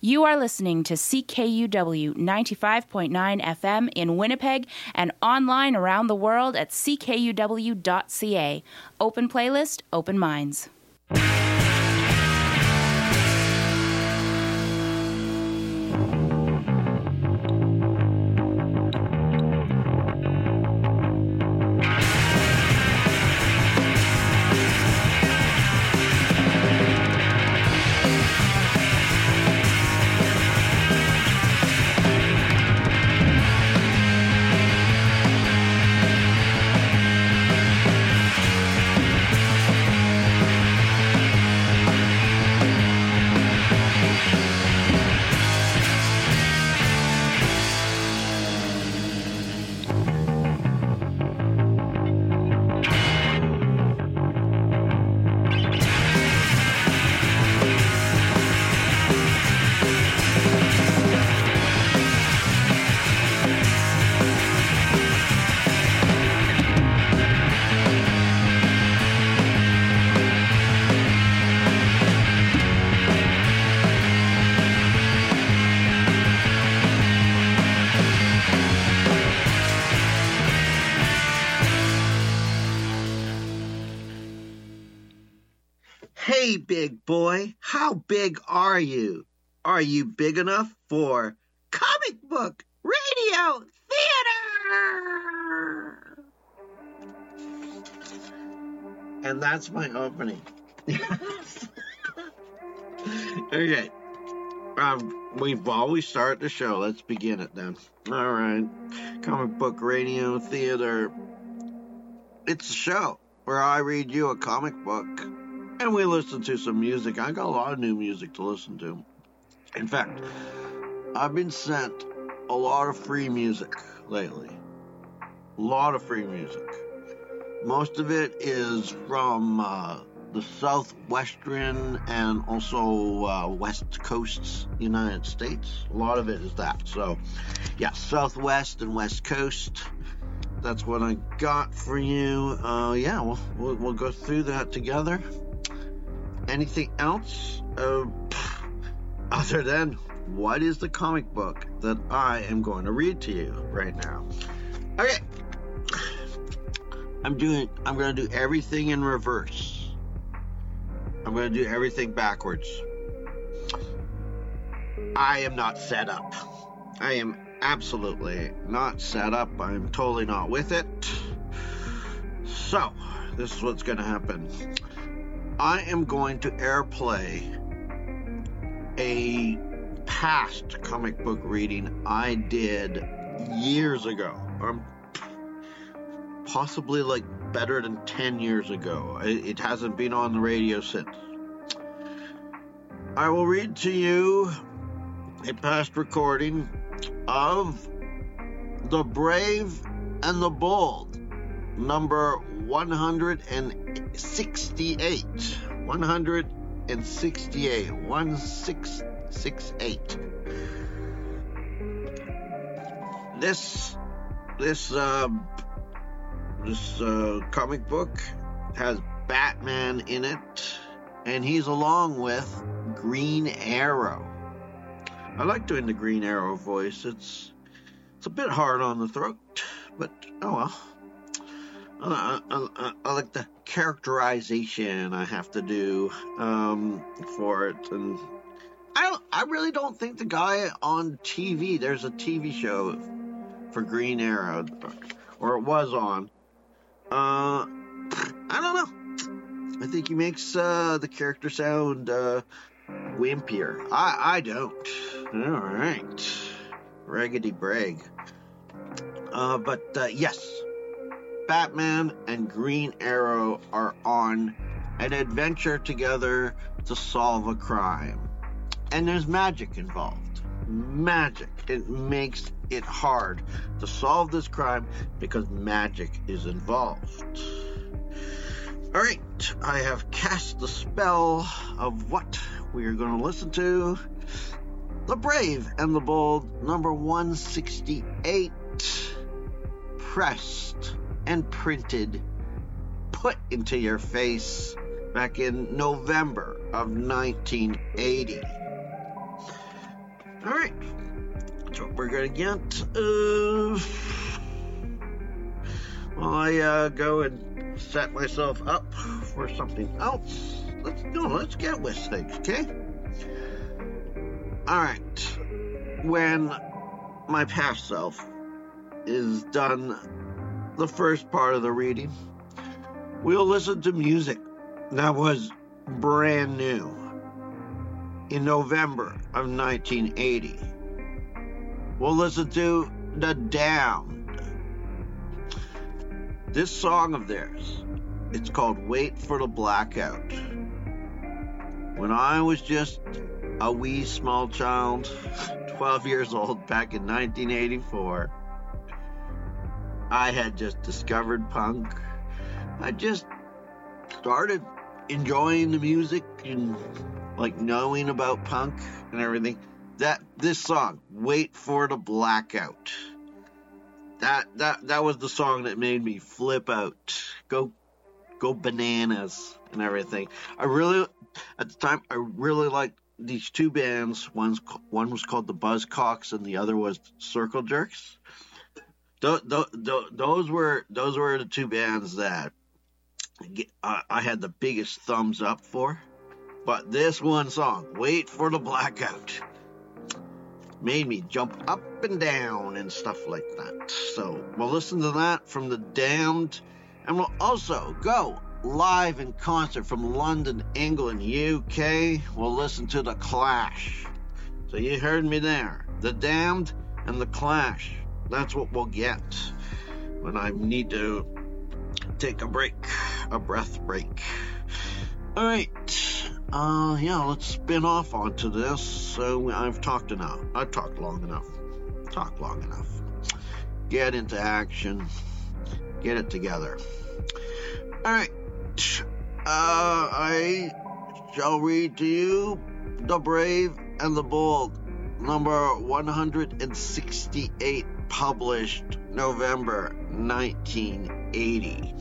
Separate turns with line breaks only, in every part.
You are listening to CKUW 95.9 FM in Winnipeg and online around the world at ckuw.ca. Open playlist, open minds.
Hey, big boy, how big are you? Are you big enough for comic book radio theater? And that's my opening. Okay. We've always started the show. Let's begin it then. All right. Comic book radio theater. It's a show where I read you a comic book and we listen to some music. I got a lot of new music to listen to. In fact, I've been sent a lot of free music lately. A lot of free music. Most of it is from the southwestern and also west coasts United States. A lot of it is that. So, yeah, southwest and west coast. That's what I got for you. Yeah, we'll go through that together. Anything else other than what is the comic book that I am going to read to you right now? Okay. I'm going to do everything in reverse. I'm going to do everything backwards. I am not set up. I am absolutely not set up. I'm totally not with it. So, this is what's going to happen. I am going to airplay a past comic book reading I did years ago. Possibly like better than 10 years ago. It hasn't been on the radio since. I will read to you a past recording of The Brave and the Bold, number 168. 1668. This comic book has Batman in it, and he's along with Green Arrow. I like doing the Green Arrow voice. It's a bit hard on the throat, but oh well. I like the characterization I have to do for it, and I really don't think the guy on TV. There's a TV show for Green Arrow, or it was on. I don't know. I think he makes the character sound wimpier. I don't. All right, raggedy brag. But yes. Batman and Green Arrow are on an adventure together to solve a crime. And there's magic involved. Magic. It makes it hard to solve this crime because magic is involved. Alright, I have cast the spell of what we are going to listen to. The Brave and the Bold, number 168, pressed and printed, put into your face back in November of 1980. All right. So we're going to get. While I go and set myself up for something else, let's get with things, okay? All right. When my past self is done the first part of the reading, we'll listen to music that was brand new in November of 1980. We'll listen to The Damned. This song of theirs, it's called Wait for the Blackout. When I was just a wee small child, 12 years old, back in 1984, I had just discovered punk. I just started enjoying the music and like knowing about punk and everything. This song, Wait for the Blackout. That was the song that made me flip out, go bananas and everything. At the time, I really liked these two bands. One was called the Buzzcocks and the other was Circle Jerks. Those were the two bands that I had the biggest thumbs up for. But this one song, Wait for the Blackout, made me jump up and down and stuff like that. So we'll listen to that from The Damned, and we'll also go live in concert from London, England, UK. We'll listen to The Clash. So you heard me there. The Damned and The Clash. That's what we'll get when I need to take a breath break. All right. Let's spin off onto this. So I've talked enough. I've talked long enough. Get into action. Get it together. All right. I shall read to you The Brave and the Bold, number 168, published November 1980.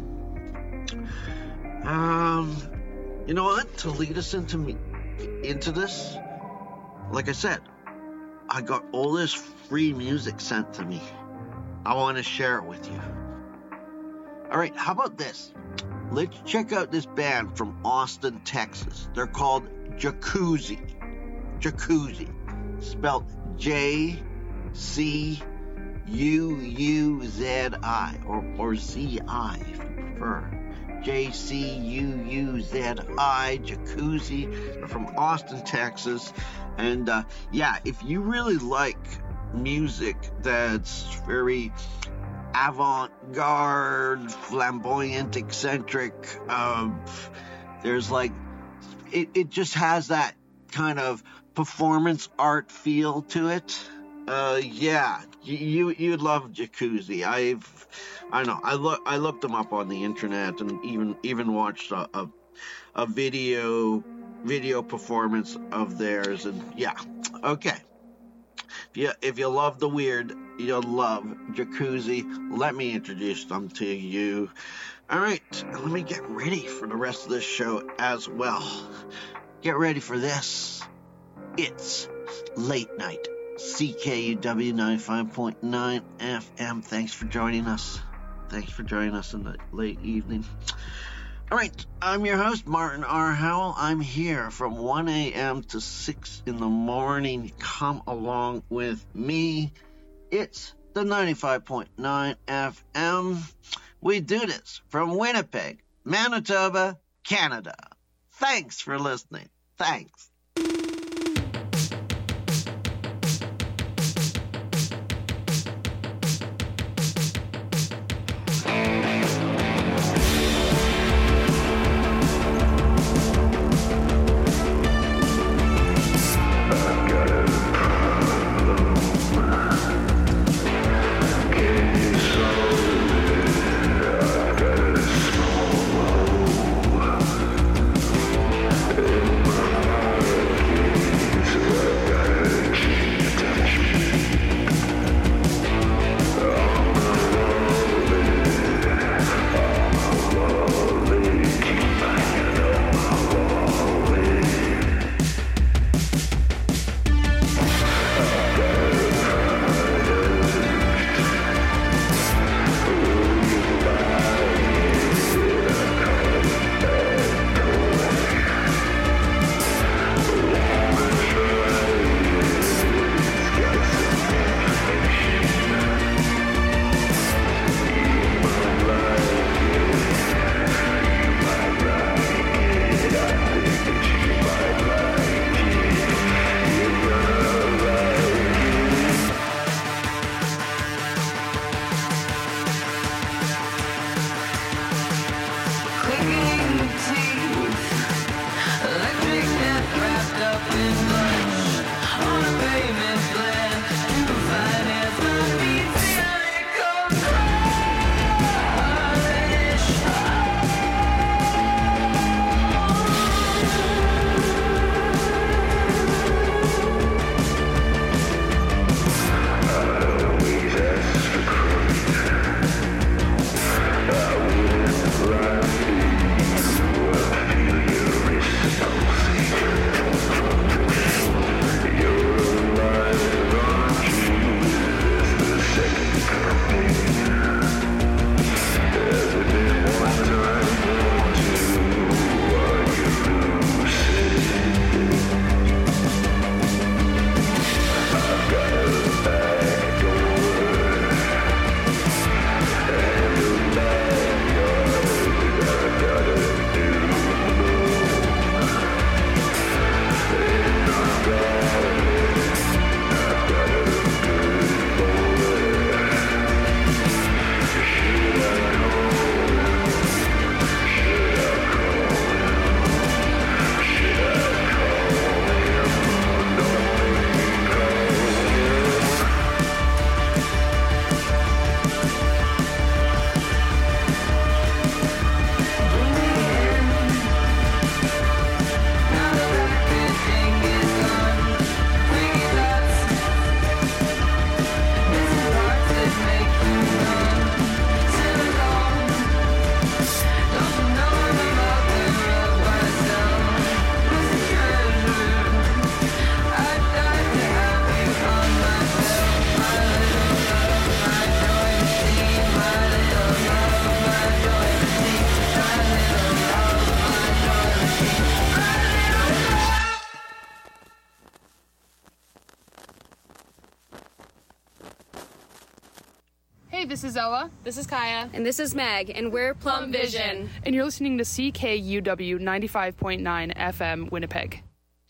You know what? To lead us into this, like I said, I got all this free music sent to me. I want to share it with you. All right, how about this? Let's check out this band from Austin, Texas. They're called Jacuzzi. Jacuzzi, spelled Jcuzzi or Z-I if you prefer. Jcuzzi, Jacuzzi. They're from Austin, Texas. And if you really like music that's very avant-garde, flamboyant, eccentric, there's like, it just has that kind of performance art feel to it. You'd love Jacuzzi. I looked them up on the internet and even watched a video performance of theirs, and okay. If you love the weird, you'll love Jacuzzi. Let me introduce them to you. All right, let me get ready for the rest of this show as well. Get ready for this. It's Late Night. CKUW 95.9 FM. Thanks for joining us. Thanks for joining us in the late evening. All right, I'm your host, Martin R. Howell. I'm here from 1 a.m. to 6 in the morning. Come along with me. It's the 95.9 FM. We do this from Winnipeg, Manitoba, Canada. Thanks for listening. Thanks.
Hi, this is Ella.
This is Kaya.
And this is Meg, and we're Plum Vision.
And you're listening to CKUW 95.9 FM Winnipeg.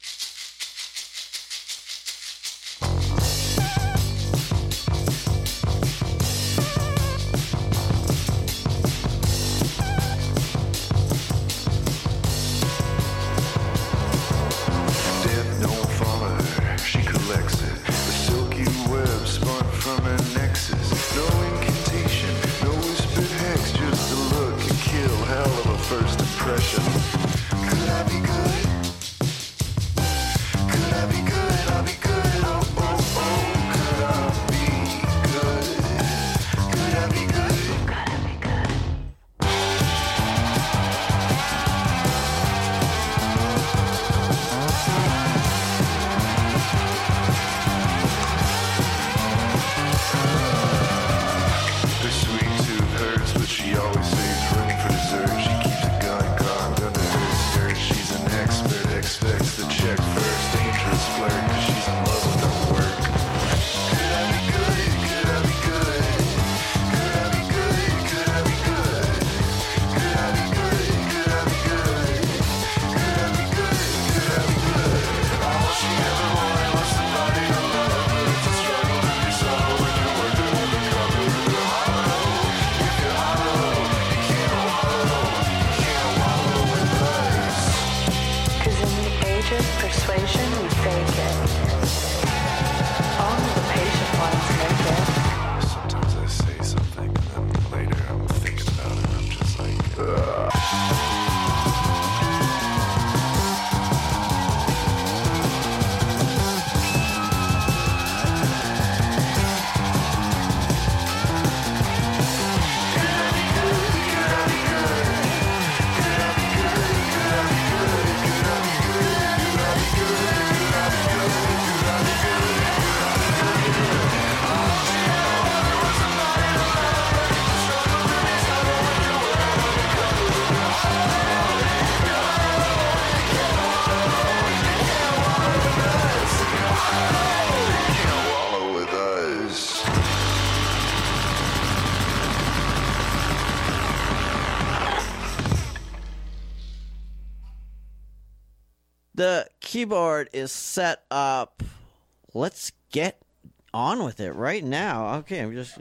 The keyboard is set up. Let's get on with it right now. Okay, I'm just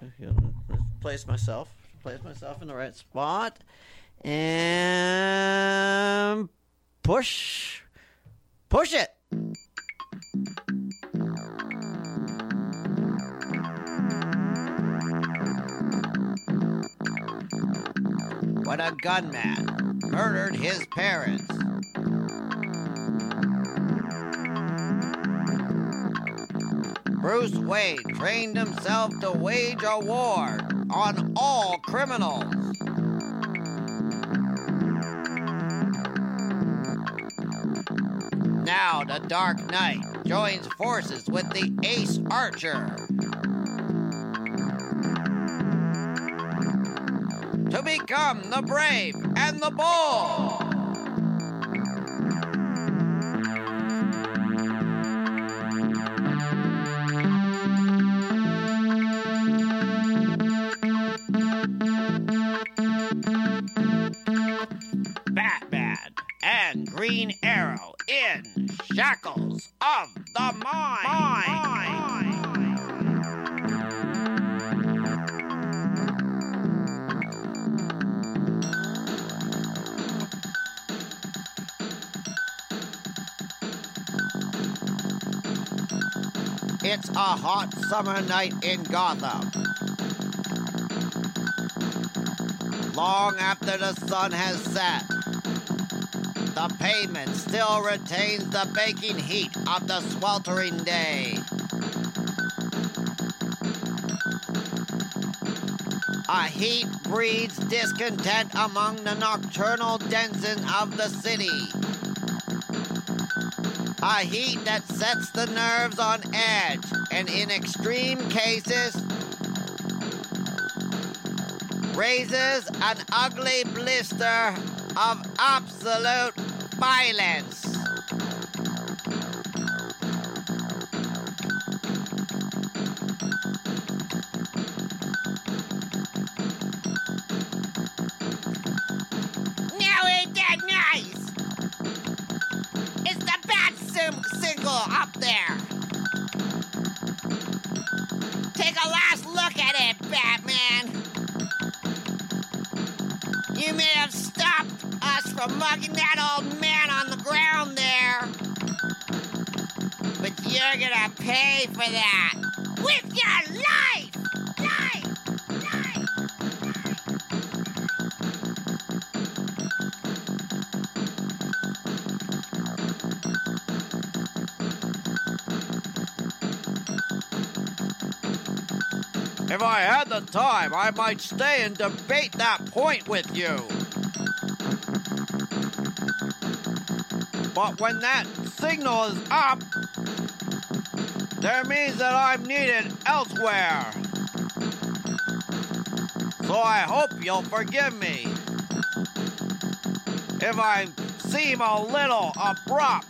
place myself in the right spot and push it. When a gunman murdered his parents, Bruce Wayne trained himself to wage a war on all criminals. Now the Dark Knight joins forces with the Ace Archer to become the brave and the bold. Batman and Green Arrow in Shackles of the Mind. It's a hot summer night in Gotham. Long after the sun has set, the pavement still retains the baking heat of the sweltering day. A heat breeds discontent among the nocturnal denizens of the city. A heat that sets the nerves on edge and in extreme cases raises an ugly blister of absolute violence.
talking that old man on the ground there. But you're gonna pay for that with your life! Life!
If I had the time, I might stay and debate that point with you. But when that signal is up, that means that I'm needed elsewhere. So I hope you'll forgive me if I seem a little abrupt.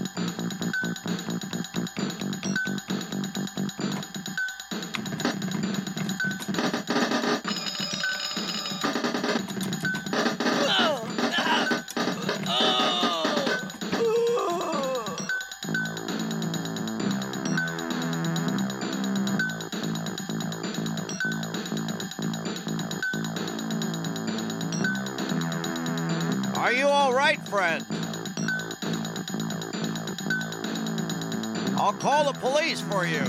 Are you all right, friend? I'll call the police for you.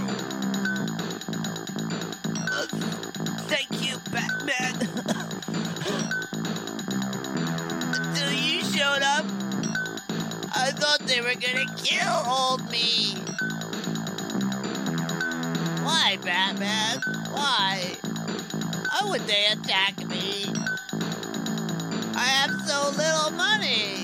Thank you, Batman. Until you showed up, I thought they were gonna kill old me. Why, Batman? Why? Why would they attack me? I have so little money.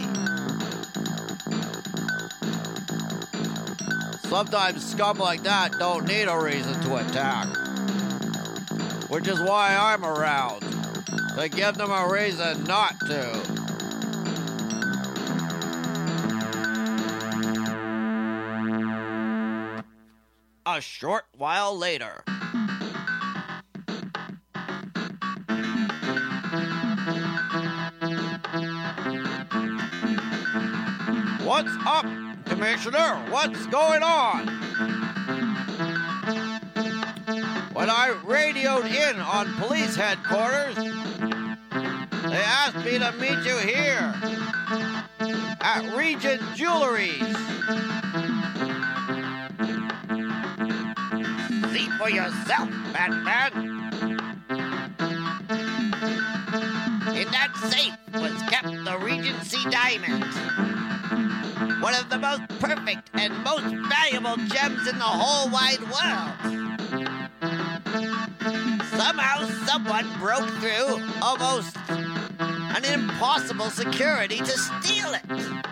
Sometimes scum like that don't need a reason to attack. Which is why I'm around. To give them a reason not to. A short while later. What's up, Commissioner? What's going on? When I radioed in on police headquarters, they asked me to meet you here at Regent Jewelries.
See for yourself, Batman. In that safe was kept the Regency diamond. One of the most perfect and most valuable gems in the whole wide world. Somehow someone broke through almost an impossible security to steal it.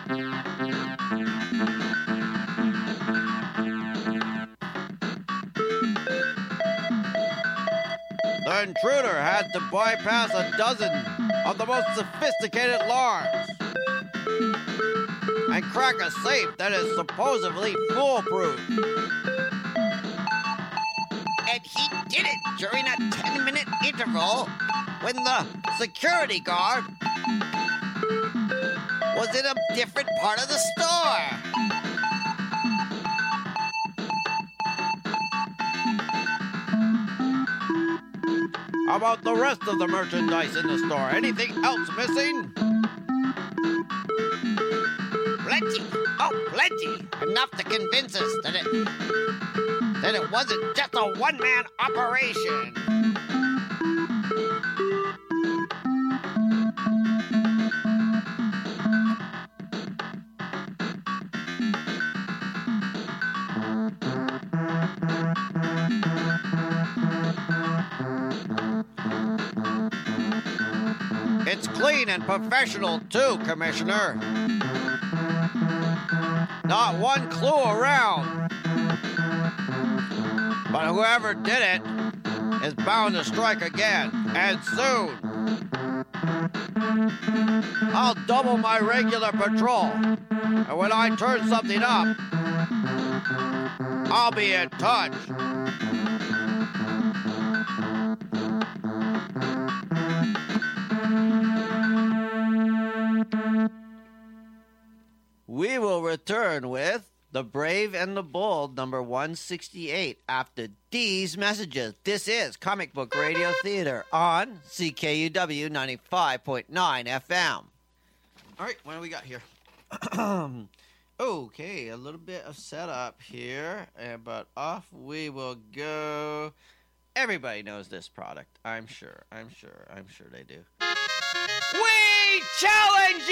The intruder had to bypass a dozen of the most sophisticated alarms and crack a safe that is supposedly foolproof.
And he did it during a 10-minute interval when the security guard was in a different part of the store.
How about the rest of the merchandise in the store? Anything else missing?
Plenty. Oh, plenty. Enough to convince us that it wasn't just a one-man operation.
It's clean and professional, too, Commissioner. Not one clue around. But whoever did it is bound to strike again, and soon. I'll double my regular patrol, and when I turn something up, I'll be in touch. We will return with The Brave and the Bold, number 168, after these messages. This is Comic Book Radio Theater on CKUW 95.9 FM. All right, what do we got here? Okay, a little bit of setup here, but off we will go. Everybody knows this product. I'm sure they do. We challenge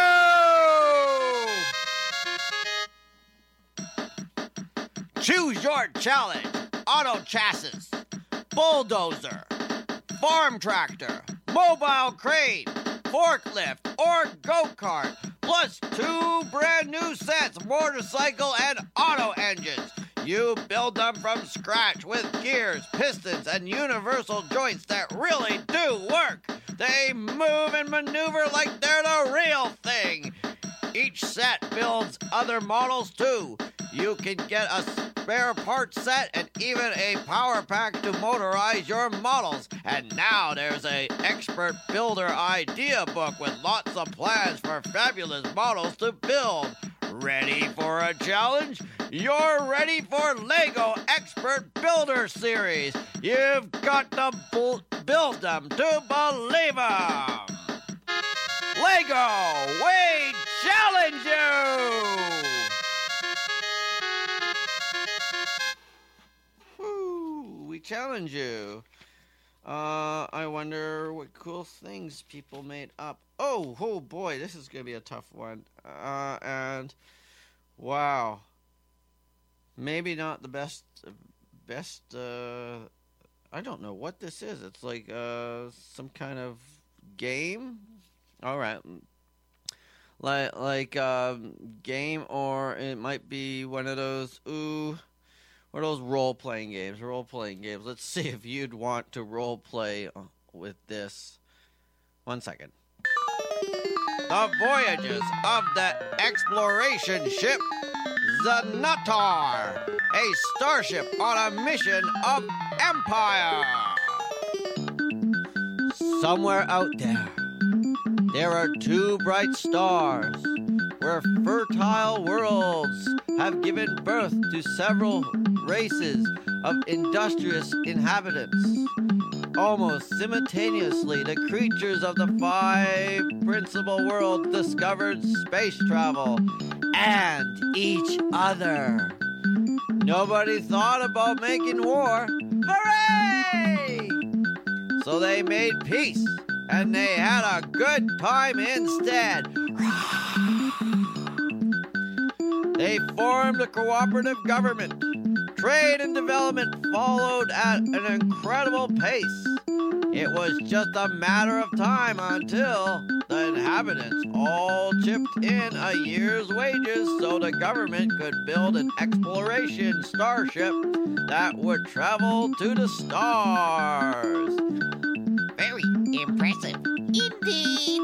you! Choose your challenge. Auto chassis, bulldozer, farm tractor, mobile crane, forklift, or go-kart, plus 2 brand new sets, motorcycle and auto engines. You build them from scratch with gears, pistons, and universal joints that really do work. They move and maneuver like they're the real thing. Each set builds other models too. You can get a spare parts set and even a power pack to motorize your models. And now there's an expert builder idea book with lots of plans for fabulous models to build. Ready for a challenge? You're ready for LEGO Expert Builder Series. You've got to build them to believe them. LEGO, we challenge you! Woo, we challenge you. I wonder what cool things people made up. Oh boy, this is going to be a tough one. And wow. Maybe not the best, I don't know what this is. It's like, some kind of game. All right. Like game, or it might be one of those, what are those role-playing games? Let's see if you'd want to role-play with this. 1 second. The voyages of the exploration ship Xanatar, a starship on a mission of empire. Somewhere out there are 2 bright stars where fertile worlds have given birth to several races of industrious inhabitants. Almost simultaneously, the creatures of the 5 principal worlds discovered space travel and each other. Nobody thought about making war. Hooray! So they made peace, and they had a good time instead. They formed a cooperative government. Trade and development followed at an incredible pace. It was just a matter of time until the inhabitants all chipped in a year's wages so the government could build an exploration starship that would travel to the stars.
Very impressive indeed.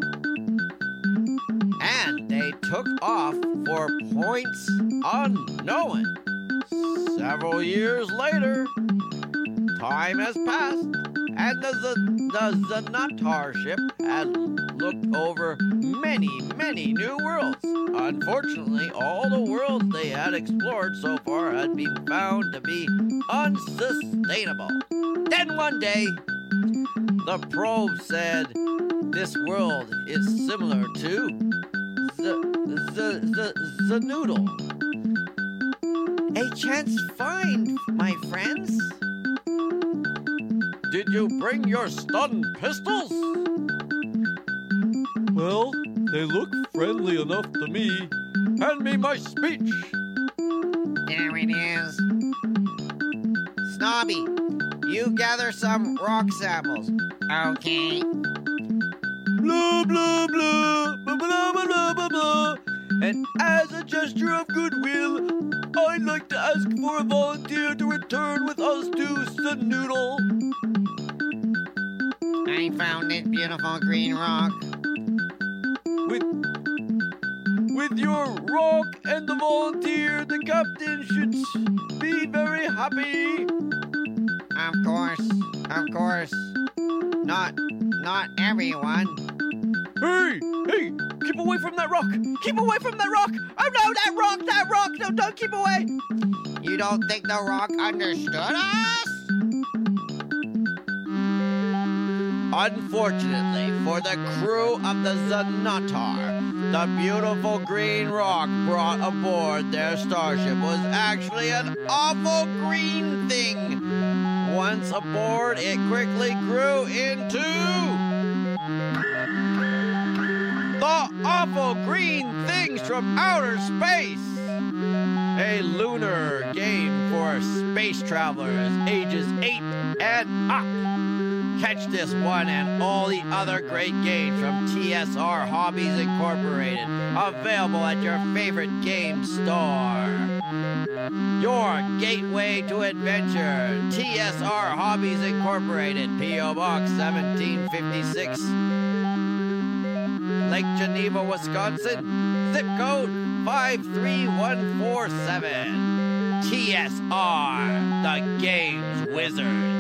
And they took off for points unknown. Several years later, time has passed, and the Xanatar ship had looked over many new worlds. Unfortunately, all the worlds they had explored so far had been found to be unsustainable. Then one day, the probe said, "This world is similar to the noodle. A chance find, my friends." "Did you bring your stun pistols?" "Well, they look friendly enough to me. Hand me my speech."
There it is. Snobby, you gather some rock samples. Okay.
Blah, blah, blah, blah, blah, blah, blah, blah. And as a gesture of goodwill, I'd like to ask for a volunteer to return with us to Sanoodle.
I found this beautiful green rock.
With your rock and the volunteer, the captain should be very happy.
Of course. Not everyone.
Hey, keep away from that rock. Keep away from that rock. Oh no, that rock. No, don't keep away.
You don't think the rock understood us?
Unfortunately for the crew of the Zanatar, the beautiful green rock brought aboard their starship was actually an awful green thing. Once aboard, it quickly grew into the awful green things from outer space. A lunar game for space travelers ages 8 and up. Catch this one and all the other great games from TSR Hobbies Incorporated, available at your favorite game store. Your gateway to adventure, TSR Hobbies Incorporated, P.O. Box 1756, Lake Geneva, Wisconsin, zip code 53147. TSR, the Games Wizards.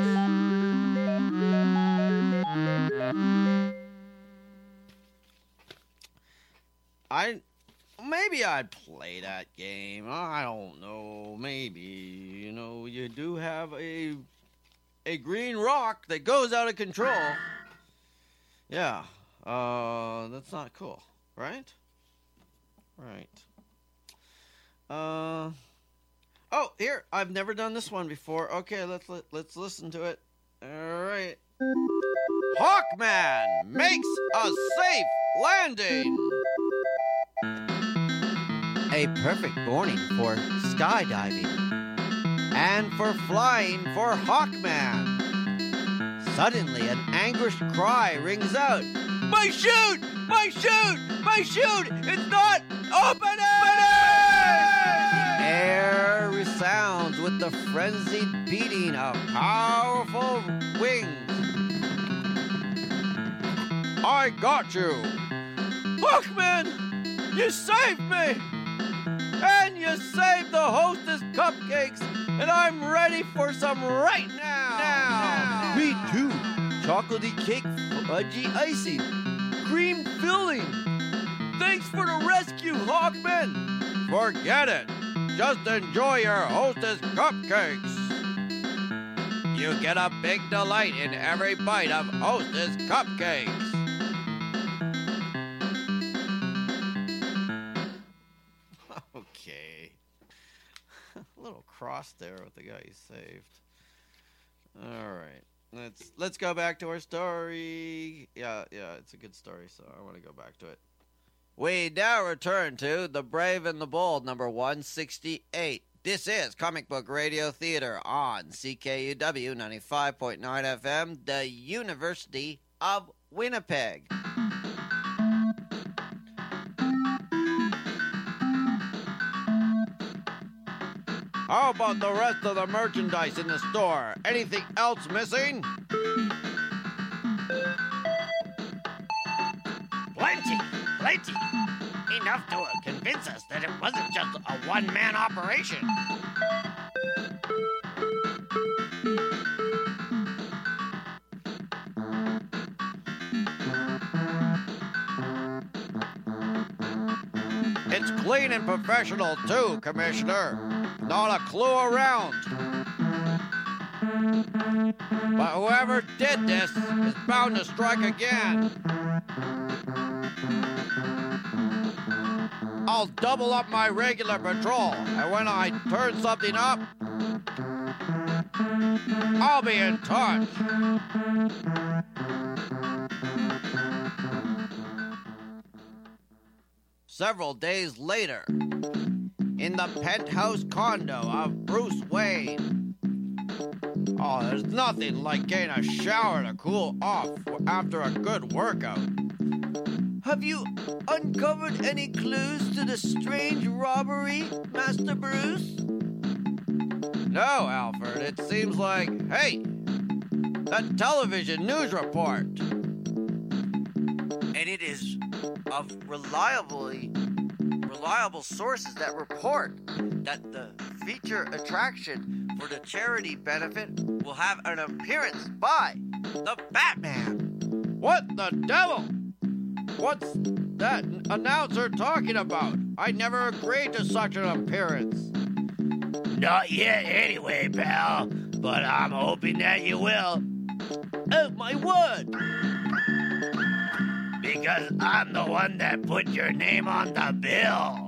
Maybe I'd play that game. I don't know. Maybe, you do have a green rock that goes out of control. Yeah. That's not cool, right? Right. Oh, here. I've never done this one before. Okay, let's listen to it. All right. Hawkman makes a safe landing. A perfect morning for skydiving and for flying for Hawkman. Suddenly, an anguished cry rings out. My chute! My chute! My chute! It's not opening! The air resounds with the frenzied beating of powerful wings. I got you! Hawkman! You saved me! And you saved the Hostess cupcakes, and I'm ready for some right now. Me too. Chocolatey cake, fudgy icing, cream filling. Thanks for the rescue, Hawkman. Forget it. Just enjoy your Hostess cupcakes. You get a big delight in every bite of Hostess cupcakes. Okay. A little cross there with the guy you saved. All right. Let's go back to our story. Yeah, it's a good story, so I want to go back to it. We now return to The Brave and the Bold, number 168. This is Comic Book Radio Theater on CKUW 95.9 FM, the University of Winnipeg. How about the rest of the merchandise in the store? Anything else missing?
Plenty. Enough to convince us that it wasn't just a one-man operation.
It's clean and professional, too, Commissioner. Not a clue around. But whoever did this is bound to strike again. I'll double up my regular patrol, and when I turn something up, I'll be in touch. Several days later, in the penthouse condo of Bruce Wayne. Oh, there's nothing like getting a shower to cool off after a good workout. Have you uncovered any clues to the strange robbery, Master Bruce? No, Alfred. It seems like, hey, that television news report. And it is of reliable sources that report that the feature attraction for the charity benefit will have an appearance by the Batman. What the devil? What's that announcer talking about? I never agreed to such an appearance.
Not yet anyway, pal, but I'm hoping that you will. Oh, my word! Because I'm the one that put your name on the bill.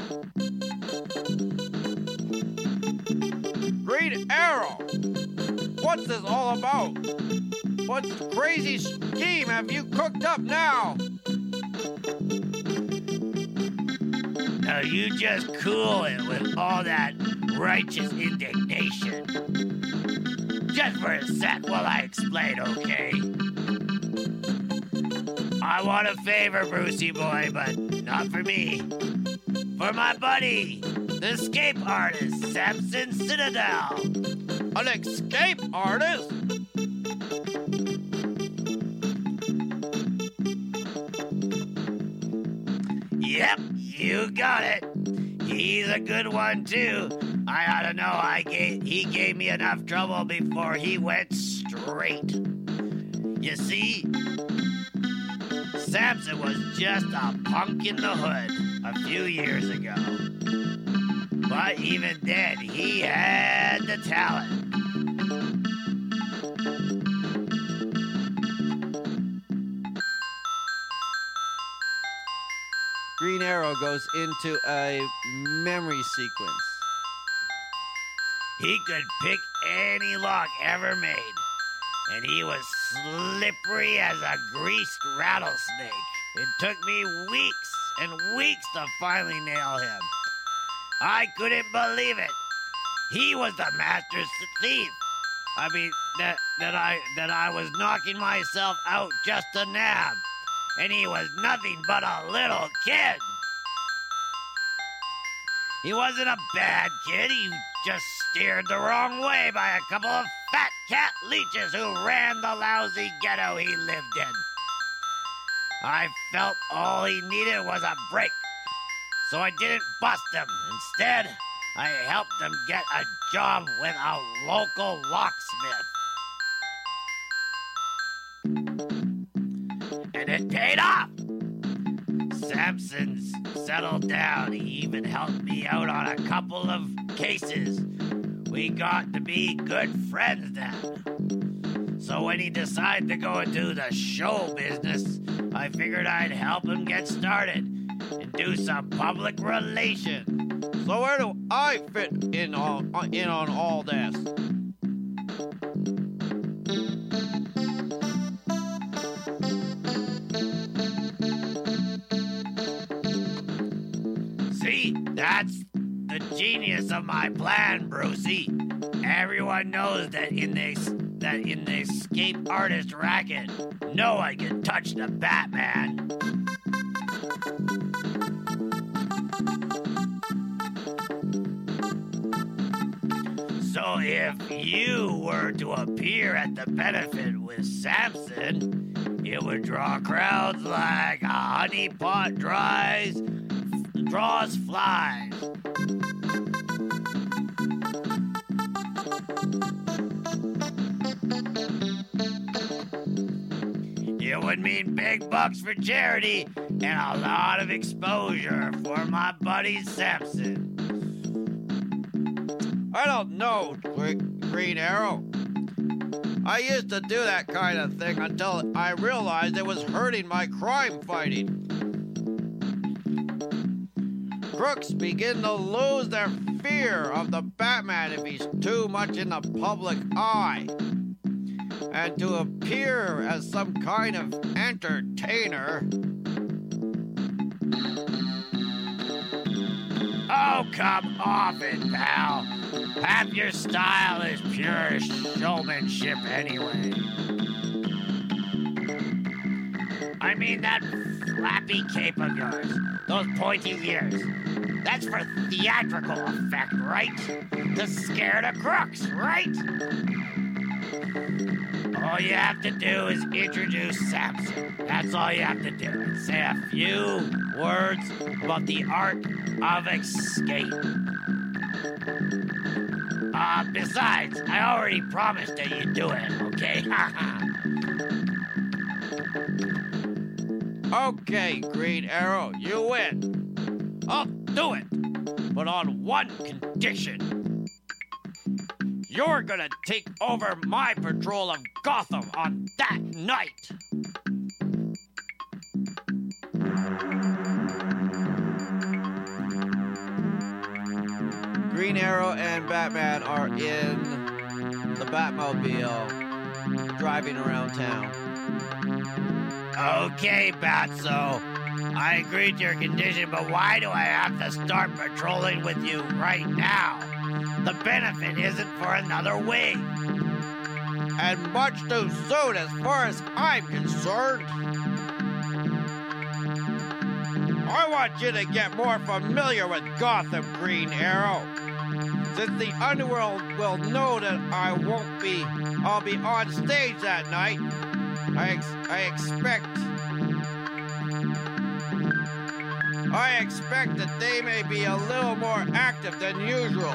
Green Arrow! What's this all about? What crazy scheme have you cooked up now?
Now you just cool it with all that righteous indignation. Just for a sec while I explain, okay? I want a favor, Brucey boy, but not for me. For my buddy, the escape artist, Samson Citadel.
An escape artist?
Yep, you got it. He's a good one, too. I ought to know he gave me enough trouble before he went straight. You see, Samson was just a punk in the hood a few years ago. But even then, he had the talent.
Green Arrow goes into a memory sequence.
He could pick any lock ever made, and he was slippery as a greased rattlesnake. It took me weeks and weeks to finally nail him. I couldn't believe it. He was the master thief. I mean, that I was knocking myself out just to nab, and he was nothing but a little kid. He wasn't a bad kid. He just steered the wrong way by a couple of fat cat leeches who ran the lousy ghetto he lived in. I felt all he needed was a break, so I didn't bust him. Instead, I helped him get a job with a local locksmith. And it paid off. Samson's settled down. He even helped me out on a couple of cases. We got to be good friends then. So when he decided to go into the show business, I figured I'd help him get started and do some public relations.
So where do I fit in on all this?
See, that's the genius of my plan, Brucey. Everyone knows that in the escape artist racket, no one can touch the Batman. So if you were to appear at the benefit with Samson, it would draw crowds like a honeypot draws flies. It would mean big bucks for charity and a lot of exposure for my buddy Samson.
I don't know, Green Arrow. I used to do that kind of thing until I realized it was hurting my crime fighting. Crooks begin to lose their fear of the Batman if he's too much in the public eye. And to appear as some kind of entertainer...
Oh, come off it, pal. Half your style is pure showmanship anyway. I mean that flappy cape of yours, those pointy ears. That's for theatrical effect, right? To scare the crooks, right? All you have to do is introduce Samson. That's all you have to do. And say a few words about the art of escape. Besides, I already promised that you'd do it, okay?
Okay, Green Arrow, you win.
I'll do it, but on one condition.
you're gonna take over my patrol of Gotham on that night. Green Arrow and Batman are in the Batmobile driving around town.
Okay, Batso. I agree to your condition, but why do I have to start patrolling with you right now? The benefit isn't for another week.
And much too soon as far as I'm concerned. I want you to get more familiar with Gotham, Green Arrow. Since the underworld will know that I'll be on stage that night, I expect that they may be a little more active than usual.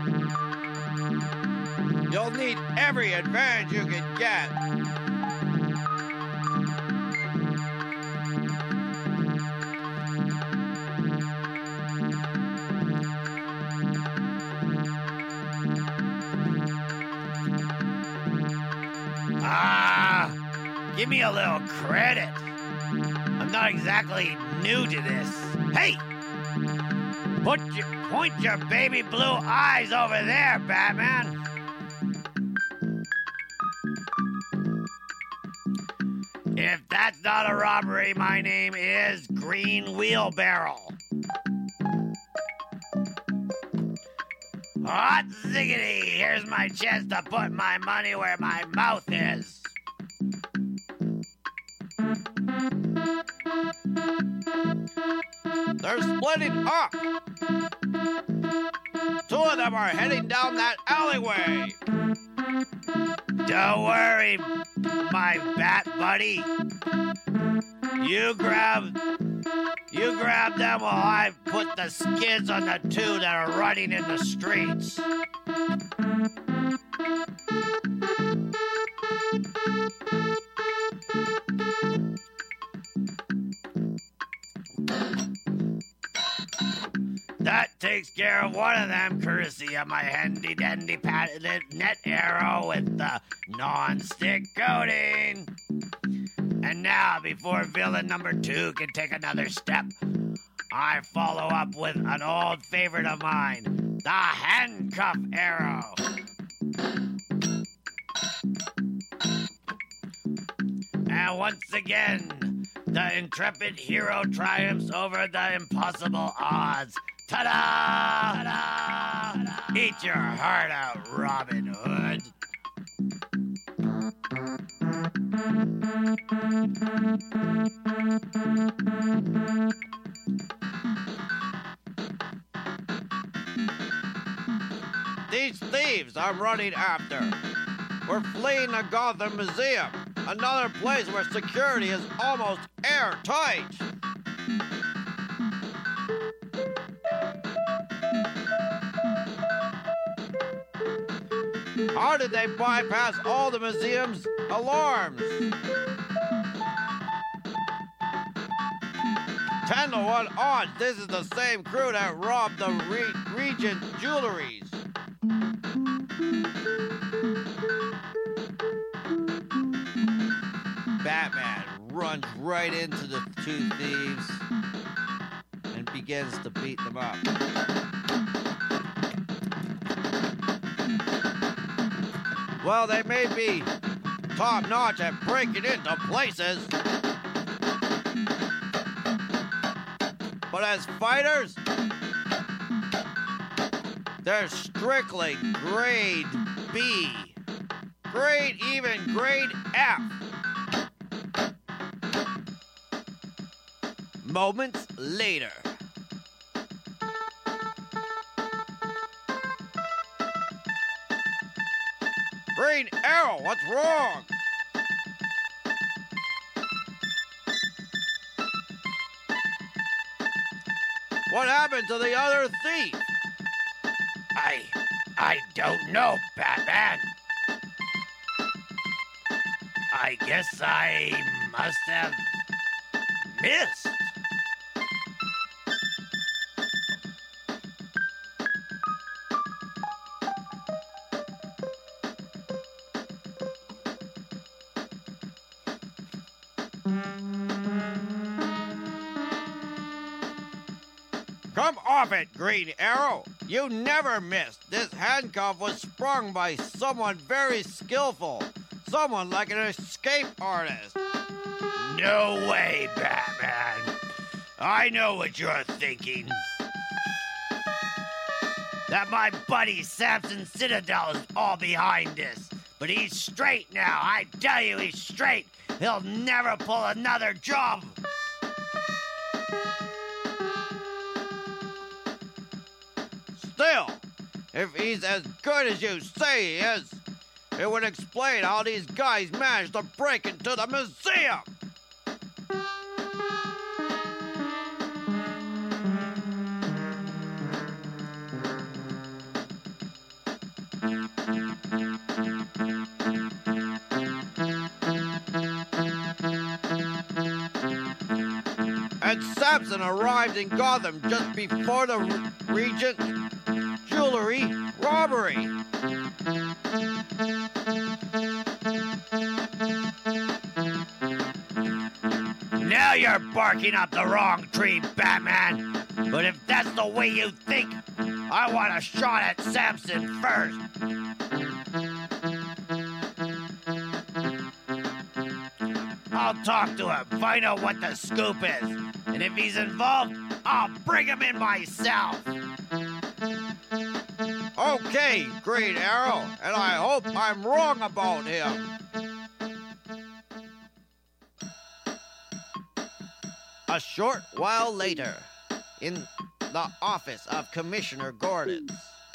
You'll need every advantage you can get.
Give me a little credit. I'm not exactly new to this. Hey! Point your baby blue eyes over there, Batman. If that's not a robbery, my name is Green Wheelbarrow. Hot ziggity! Here's my chance to put my money where my mouth is.
They're splitting up. Two of them are heading down that alleyway.
Don't worry, my bat buddy. You grab them while I put the skids on the two that are running in the streets. That takes care of one of them, courtesy of my handy-dandy patented net arrow with the non-stick coating. And now, before villain number 2 can take another step, I follow up with an old favorite of mine, the handcuff arrow. And once again, the intrepid hero triumphs over the impossible odds. Ta-da! Ta-da! Ta-da! Eat your heart out, Robin Hood.
These thieves I'm running after were fleeing the Gotham Museum, another place where security is almost airtight. How did they bypass all the museum's alarms? 10-to-1 odds this is the same crew that robbed the Regent Jewelries. Batman runs right into the two thieves and begins to beat them up. Well, they may be top-notch at breaking into places, but as fighters, they're strictly grade B. Even grade F. Moments later. Green Arrow, what's wrong? What happened to the other thief?
I don't know, Batman. I guess I must have missed.
Come off it, Green Arrow. You never missed. This handcuff was sprung by someone very skillful. Someone like an escape artist.
No way, Batman. I know what you're thinking. That my buddy Samson Citadel is all behind this. But he's straight now. I tell you, he's straight. He'll never pull another job.
Still, if he's as good as you say he is, it would explain how these guys managed to break into the museum. And Samson arrived in Gotham just before the Regent jewelry robbery.
Now you're barking up the wrong tree, Batman. But if that's the way you think, I want a shot at Samson first. I'll talk to him, find out what the scoop is. And if he's involved, I'll bring him in myself.
Okay, Green Arrow, and I hope I'm wrong about him. A short while later, in the office of Commissioner Gordon's.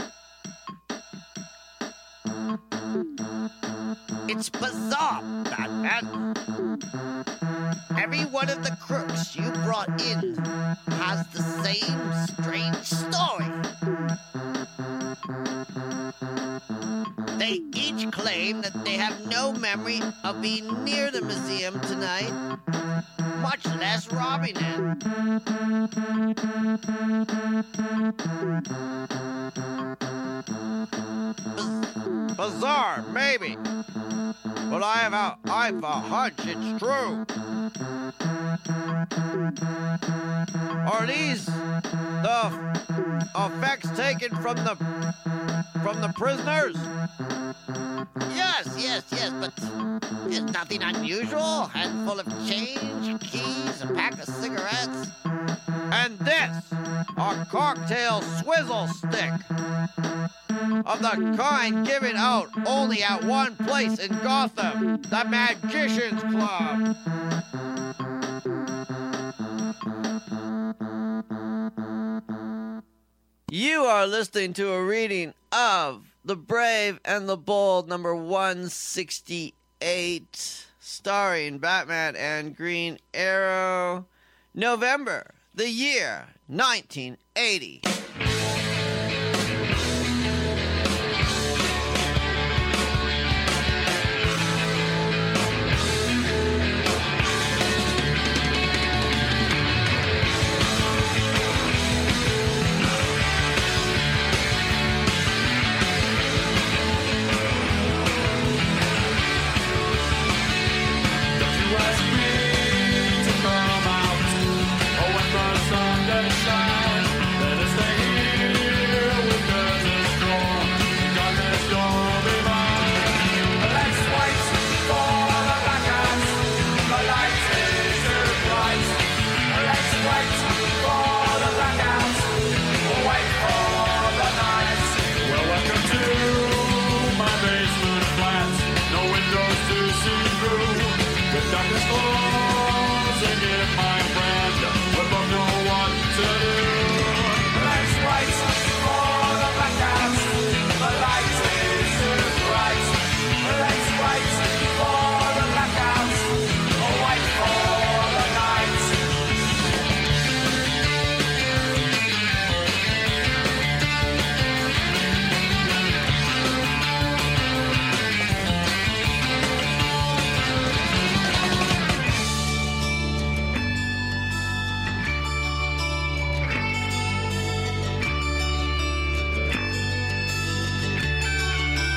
It's bizarre, Batman. Every one of the crooks you brought in has the same strange story. They each claim that they have no memory of being near the museum tonight, much less robbing it.
Bizarre, maybe. But I've a hunch it's true. Are these the effects taken from the prisoners?
Yes, but there's nothing unusual. Handful of change, keys, a pack of cigarettes.
And this, a cocktail swizzle stick. Of the kind given out only at one place in Gotham, the Magician's Club.
You are listening to a reading of The Brave and the Bold, number 168, starring Batman and Green Arrow, November, the year 1980.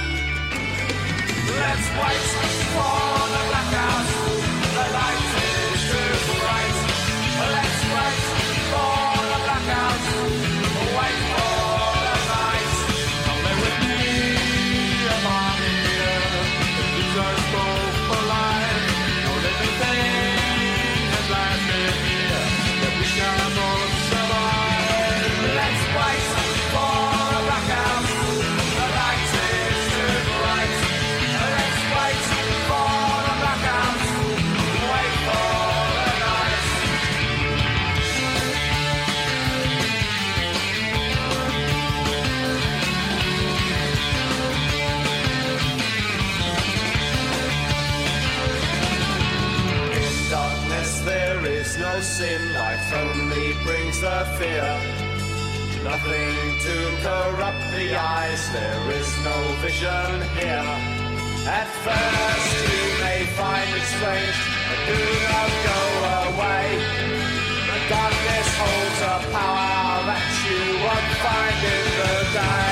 Let's wait for the blackout. The light is sin, life only brings the fear. Nothing to corrupt the eyes, there is no vision here. At first you may find it strange, but do not go away. The darkness holds a power that you won't find in the day.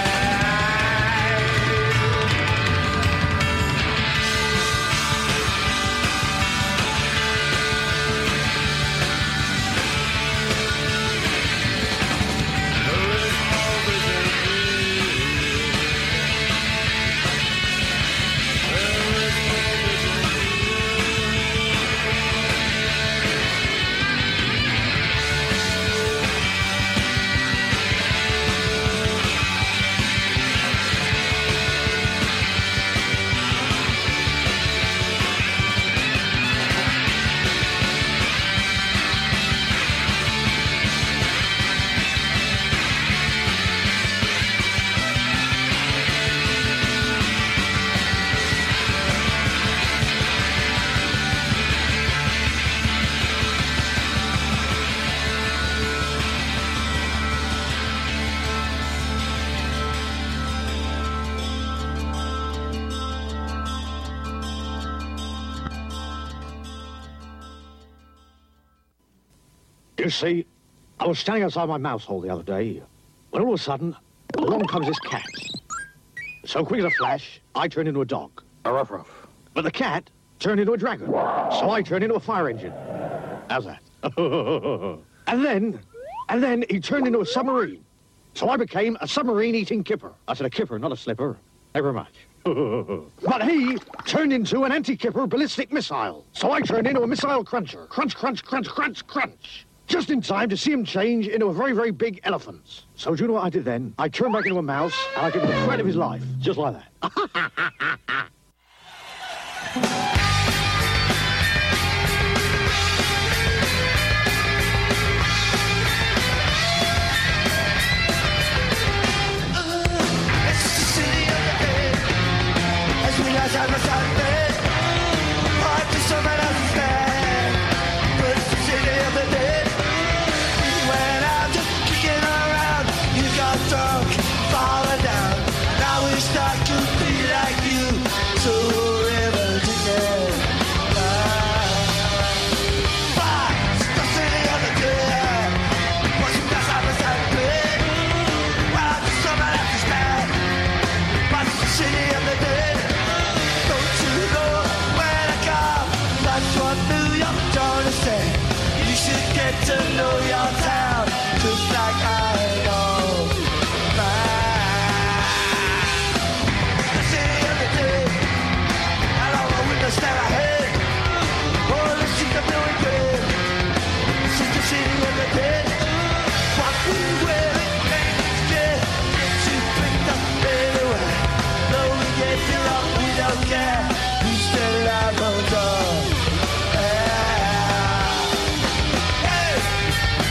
You see, I was standing outside my mouse hole the other day, when all of a sudden, along comes this cat. So quick as a flash, I turned into a dog. Ruff, ruff. But the cat turned into a dragon. So I turned into a fire engine. How's that? and then he turned into a submarine. So I became a submarine-eating kipper. I said a kipper, not a slipper. Never much. But he turned into an anti-kipper ballistic missile. So I turned into a missile cruncher. Crunch, crunch, crunch, crunch, crunch. Just in time to see him change into a very, very big elephant. So do you know what I did then? I turned back into a mouse, and I gave him the fright of his life. Just like that.
To know your town, just like I know mine. The city of the dead, and all the windows that I had. Oh, let's see the doing good. This is the city of the dead. What we will, things get you picked up anywhere. Though we get you up, we don't care. We still have a dog.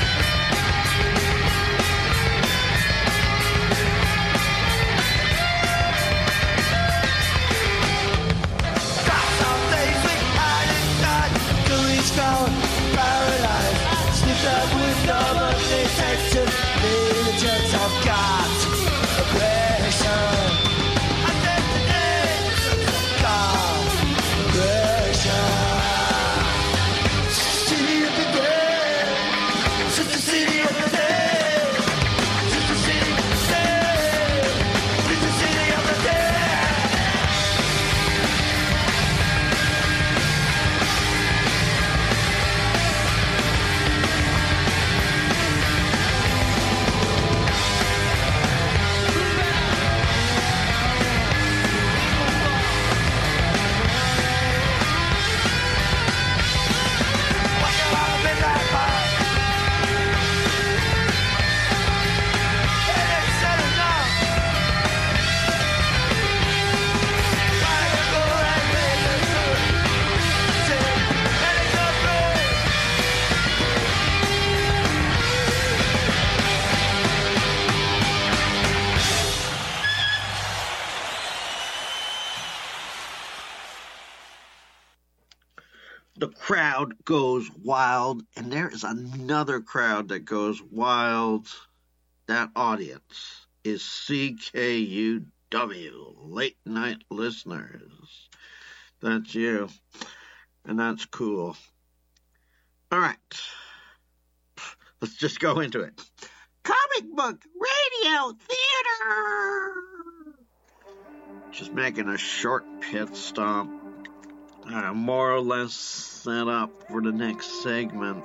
the crowd goes wild, and there is another crowd that goes wild. That audience is CKUW, late night listeners. That's you, and that's cool. All right, let's just go into it. Comic book radio theater. Just making a short pit stop. More or less set up for the next segment.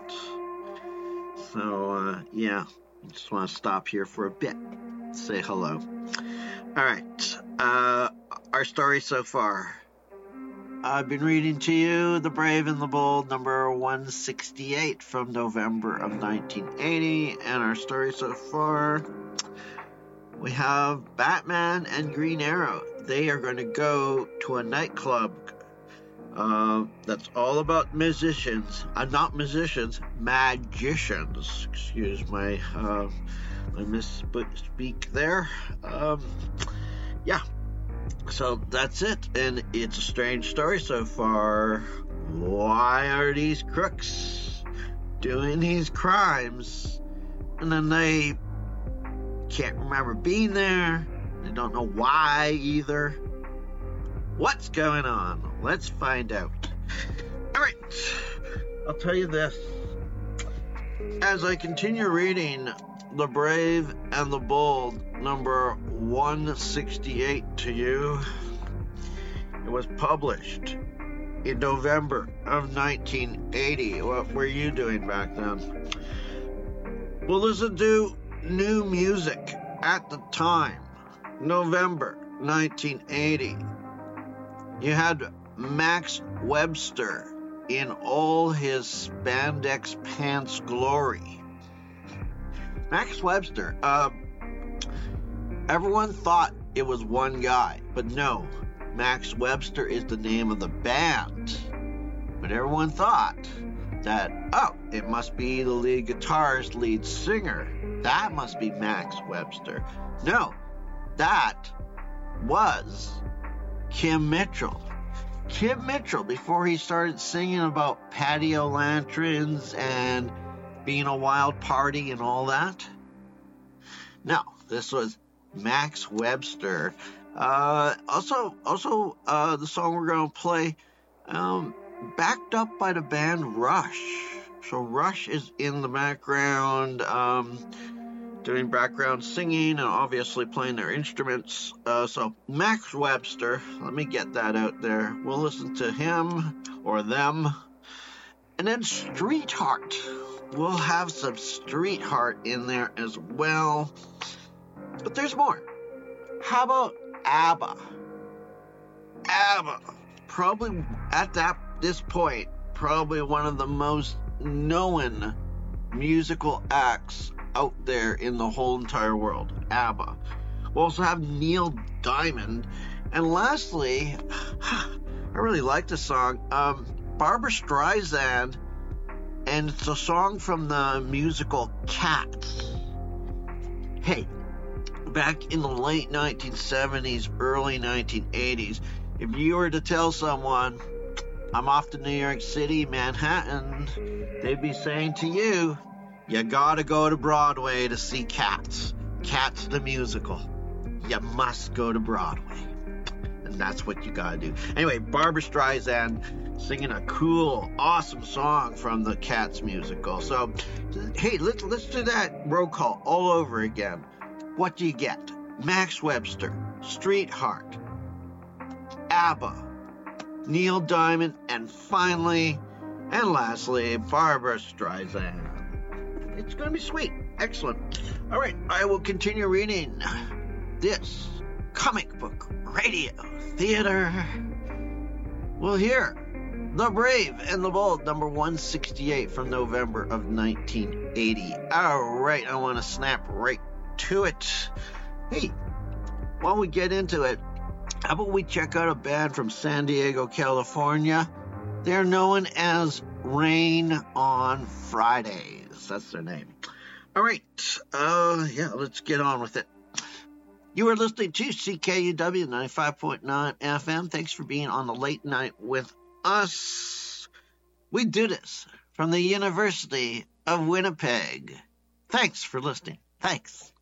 So, yeah, just want to stop here for a bit. Say hello. All right, our story so far. I've been reading to you The Brave and the Bold, number 168 from November of 1980. And our story so far, we have Batman and Green Arrow. They are going to go to a nightclub that's all about musicians. Not musicians, magicians. Excuse my misspeak there. Yeah. So that's it, and it's a strange story so far. Why are these crooks doing these crimes? And then they can't remember being there. They don't know why either. What's going on? Let's find out. All right, I'll tell you this. As I continue reading The Brave and the Bold, number 168 to you, it was published in November of 1980. What were you doing back then? We'll listen to new music at the time, November 1980. You had Max Webster in all his spandex pants glory. Max Webster, everyone thought it was one guy, but no, Max Webster is the name of the band. But everyone thought that, oh, it must be the lead guitarist, lead singer. That must be Max Webster. No, that was Kim Mitchell. Kim Mitchell, before he started singing about patio lanterns and being a wild party and all that. No, this was Max Webster. Also, the song we're going to play, backed up by the band Rush. So Rush is in the background, doing background singing and obviously playing their instruments. So Max Webster, let me get that out there. We'll listen to him or them. And then Streetheart. We'll have some Streetheart in there as well. But there's more. How about ABBA? ABBA. Probably at this point, probably one of the most known musical acts out there in the whole entire world. ABBA. We'll also have Neil Diamond. And lastly, I really like the song, Barbra Streisand, and it's a song from the musical Cats. Hey, back in the late 1970s, early 1980s, if you were to tell someone, I'm off to New York City, Manhattan, they'd be saying to you, you gotta go to Broadway to see Cats. Cats the musical. You must go to Broadway. And that's what you gotta do. Anyway, Barbra Streisand singing a cool, awesome song from the Cats musical. So, hey, let's do that roll call all over again. What do you get? Max Webster, Streetheart, ABBA, Neil Diamond, and finally, and lastly, Barbra Streisand. It's going to be sweet. Excellent. All right, I will continue reading this comic book radio theater. We'll hear The Brave and the Bold, number 168 from November of 1980. All right, I want to snap right to it. Hey, while we get into it, how about we check out a band from San Diego, California? They're known as Rain on Fridays. That's their name. All right. Yeah, let's get on with it. You are listening to CKUW 95.9 FM. Thanks for being on the late night with us. We do this from the University of Winnipeg. Thanks for listening. Thanks.